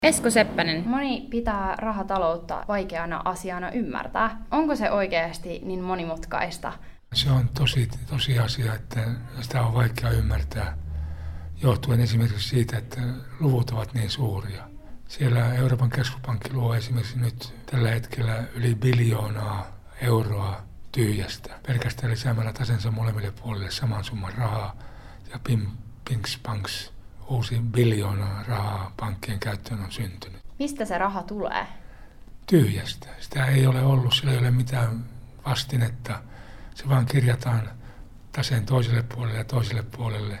Esko Seppänen. Moni pitää rahataloutta vaikeana asiana ymmärtää. Onko se oikeasti niin monimutkaista? Se on tosi asia, että sitä on vaikea ymmärtää, johtuen esimerkiksi siitä, että luvut ovat niin suuria. Siellä Euroopan keskuspankki luo esimerkiksi nyt tällä hetkellä yli 1 biljoonaa euroa tyhjästä. Pelkästään lisäämällä tasensa molemmille puolille saman summan rahaa ja pinks uusi 1 biljoonaa rahaa pankkien käyttöön on syntynyt. Mistä se raha tulee? Tyhjästä. Sitä ei ole ollut, sillä ei ole mitään vastinetta. Se vaan kirjataan taseen toiselle puolelle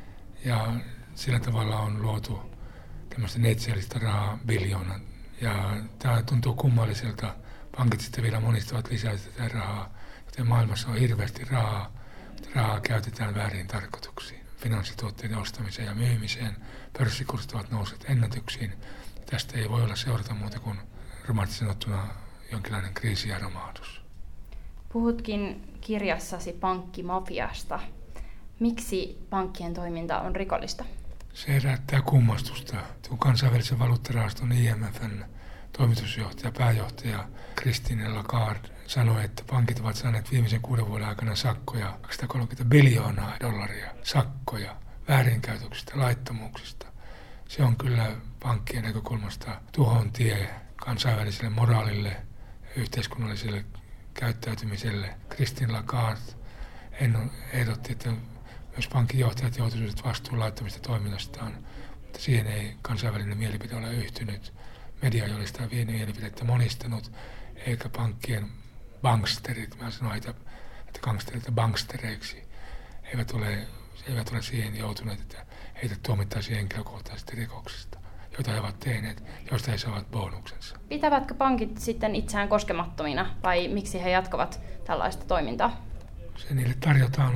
ja sillä tavalla on luotu tämmöistä neitsellistä rahaa 1 biljoona. Ja tämä tuntuu kummalliselta. Pankit sitten vielä monistavat lisää tätä rahaa, joten maailmassa on hirveästi rahaa. Rahaa käytetään väärin tarkoituksiin. Finanssituotteiden ostamiseen ja myymiseen. Pörssikurssit ovat nousseet ennätyksiin. Tästä ei voi olla seurata muuta kuin romanttisesti sanottuna jonkinlainen kriisi ja romahdus. Puhutkin kirjassasi pankkimafiasta. Miksi pankkien toiminta on rikollista? Se herättää kummastusta. Kun kansainvälisen valuuttarahaston IMF:n toimitusjohtaja, pääjohtaja Christine Lagarde sanoi, että pankit ovat saaneet viimeisen 6 vuoden aikana sakkoja, 230 biljoonaa dollaria sakkoja väärinkäytöksistä, laittomuuksista. Se on kyllä pankkien näkökulmasta tuhon tie kansainväliselle moraalille ja yhteiskunnalliselle käyttäytymiselle. Christine Lagarde ehdotti, että myös pankinjohtajat joutuisivat vastuun laittamista toiminnastaan, mutta siihen ei kansainvälinen mielipide ole yhtynyt. Media ei ole sitä mielipidettä monistanut, eikä pankkien banksterit, mä sanon heitä gangstereita bankstereiksi, eivät ole siihen joutuneet, että heitä tuomittaisiin henkilökohtaisista rikoksista, joita he ovat tehneet, joista he saavat bonuksensa. Pitävätkö pankit sitten itseään koskemattomina, vai miksi he jatkavat tällaista toimintaa? Se niille tarjotaan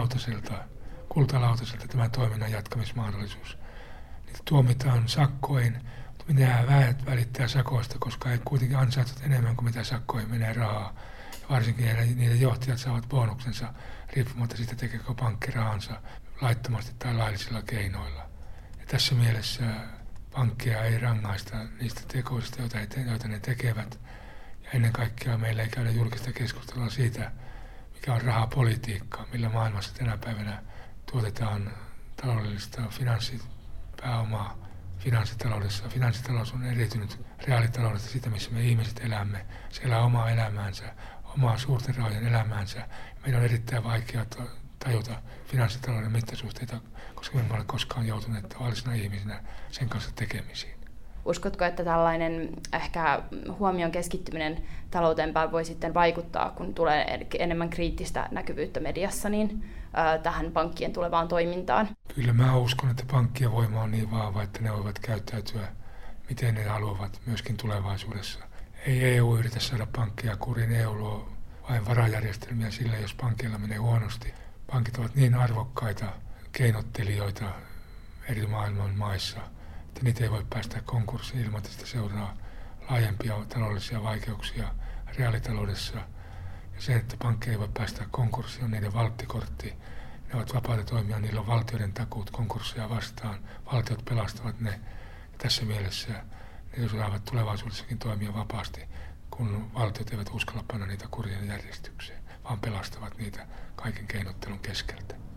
kultalautaselta tämän toiminnan jatkamismahdollisuus. Niitä tuomitaan sakkoin, mutta minä välittää sakoista, koska ei kuitenkin ansaitset enemmän kuin mitä sakkoihin menee rahaa. Ja varsinkin niiden johtajat saavat bonuksensa riippumatta siitä, tekeekö pankki rahansa laittomasti tai laillisilla keinoilla. Ja tässä mielessä pankkia ei rangaista niistä tekoista, joita ne tekevät. Ja ennen kaikkea meillä ei käydä julkista keskustelua siitä, mikä on rahapolitiikka, millä maailmassa tänä päivänä tuotetaan taloudellista finanssipääomaa finanssitaloudessa. Finanssitalous on eriytynyt reaalitaloudesta siitä, missä me ihmiset elämme. Siellä on omaa elämäänsä, omaa suurten rahojen elämäänsä. Meidän on erittäin vaikea tajuta finanssitalouden mittasuhteita, koska me emme ole koskaan joutuneet tavallisena ihmisinä sen kanssa tekemisiin. Uskotko, että tällainen ehkä huomion keskittyminen talouteen päin voi sitten vaikuttaa, kun tulee enemmän kriittistä näkyvyyttä mediassa, niin tähän pankkien tulevaan toimintaan? Kyllä mä uskon, että pankkien voima on niin vahva, että ne voivat käyttäytyä miten ne haluavat myöskin tulevaisuudessa. Ei EU yritä saada pankkia kuriin, EU luo vain varajärjestelmiä sille, jos pankilla menee huonosti. Pankit ovat niin arvokkaita keinottelijoita eri maailman maissa, että niitä ei voi päästä konkurssiin ilman, että sitä seuraa laajempia taloudellisia vaikeuksia reaalitaloudessa. Ja se, että pankki ei voi päästä konkurssiin, on niiden valttikortti. Ne ovat vapaita toimia, niillä on valtioiden takuut konkursseja vastaan. Valtiot pelastavat ne. Ja tässä mielessä ne osaavat tulevaisuudessakin toimia vapaasti, kun valtiot eivät uskalla panna niitä kurien järjestykseen, vaan pelastavat niitä kaiken keinottelun keskeltä.